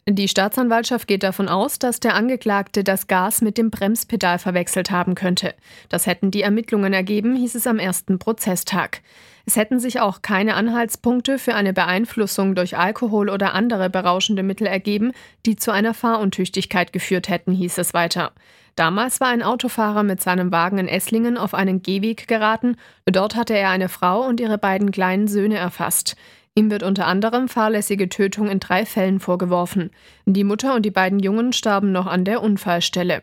Die Staatsanwaltschaft geht davon aus, dass der Angeklagte das Gas mit dem Bremspedal verwechselt haben könnte. Das hätten die Ermittlungen ergeben, hieß es am ersten Prozesstag. Es hätten sich auch keine Anhaltspunkte für eine Beeinflussung durch Alkohol oder andere berauschende Mittel ergeben, die zu einer Fahruntüchtigkeit geführt hätten, hieß es weiter. Damals war ein Autofahrer mit seinem Wagen in Esslingen auf einen Gehweg geraten. Dort hatte er eine Frau und ihre beiden kleinen Söhne erfasst. Ihm wird unter anderem fahrlässige Tötung in 3 Fällen vorgeworfen. Die Mutter und die beiden Jungen starben noch an der Unfallstelle.